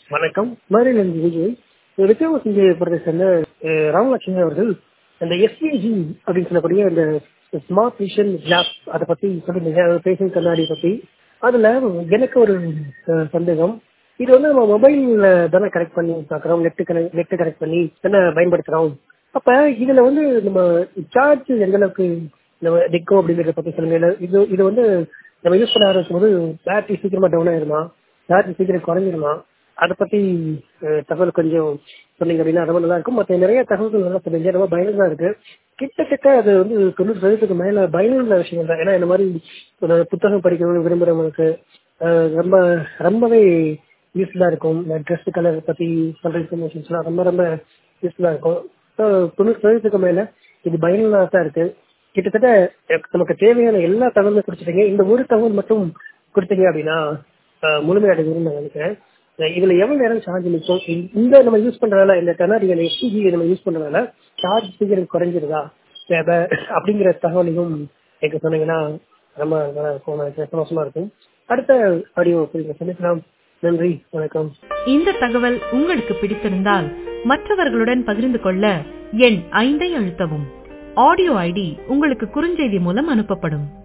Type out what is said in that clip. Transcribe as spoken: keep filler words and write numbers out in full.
வணக்கம். மதுரையிலிருந்து விஜய். விக்ரமசிங்கபுரத்தை சேர்ந்த அஹ், ராமலட்சுமி அவர்கள் அந்த எஸ்பிஜி அப்படின்னு சொல்லக்கூடிய அந்த ஸ்மார்ட் விஷன் கிளாஸ் அதை பத்தி சொல்லிருந்தீங்க, பேசும் கண்ணாடி பத்தி. அதுல எனக்கு ஒரு அஹ், சந்தேகம். இது வந்து நம்ம மொபைல்ல தானே கனெக்ட் பண்ணி பாக்குறோம், நெட் கனெக்ட் நெட் கனெக்ட் பண்ணி தானே பயன்படுத்துறோம். அப்ப இதுல வந்து நம்ம சார்ஜ் எந்த அளவுக்கு நம்ம நிற்கும் அப்படிங்கறத பத்தி சொல்லுங்க. இல்ல இது இது வந்து நம்ம யூஸ் பண்ண ஆரம்பிக்கும் போது பேட்டரி சீக்கிரமா டவுன் ஆயிருமா, சார்ஜ் சீக்கிரம் குறைஞ்சிருமா, அதை பத்தி அஹ், தகவல் கொஞ்சம் சொன்னீங்க அப்படின்னா ரொம்ப நல்லா இருக்கும். மற்ற நிறைய தகவல்கள் நல்லா சொன்னீங்க, ரொம்ப பயனுள்ளதா இருக்கு. கிட்டத்தட்ட அது வந்து தொண்ணூறு சதவீதத்துக்கு மேல பயனுள்ள விஷயம் தான். ஏன்னா இந்த மாதிரி ஒரு புத்தகம் படிக்கணும்னு விரும்புறவங்களுக்கு அஹ், ரொம்ப ரொம்பவே யூஸ்ஃபுல்லா இருக்கும். இந்த ட்ரெஸ் கலர் பத்தி சொல்ற இன்ஃபர்மேஷன்ஸ்லாம் ரொம்ப ரொம்ப யூஸ்ஃபுல்லா இருக்கும். ஸோ தொண்ணூறு சதவீதத்துக்கு மேல இது பயனுள்ளதா தான் இருக்கு. கிட்டத்தட்ட அஹ், நமக்கு தேவையான எல்லா தகவலும் கொடுத்துட்டீங்க. இந்த ஒரு தகவல் மட்டும் கொடுத்தீங்க அப்படின்னா அஹ், முழுமையடைதுன்னு நான் நினைக்கிறேன். அஹ், இதுல எவ்வளவு நேரம் சார்ஜ் நிற்கும், இந்த இந்த நம்ம யூஸ் பண்றதால, இந்த கண்ணாடி எஸ்பிஜி நம்ம யூஸ் பண்றதால சார்ஜ் சீக்கிரம் குறைஞ்சிருதா தேவை அப்படிங்கிற தகவலையும் எனக்கு சொன்னீங்கன்னா ரொம்ப நல்லா இருக்கும், எனக்கு சந்தோஷமா இருக்கும். அடுத்த ஆடியோ புரியுங்க சந்திக்கலாம். நன்றி, வணக்கம். இந்த தகவல் உங்களுக்கு பிடித்திருந்தால் மற்றவர்களுடன் பகிர்ந்து கொள்ள எண் ஐந்தை அழுத்தவும். ஆடியோ ஐடி உங்களுக்கு குறுஞ்செய்தி மூலம் அனுப்பப்படும்.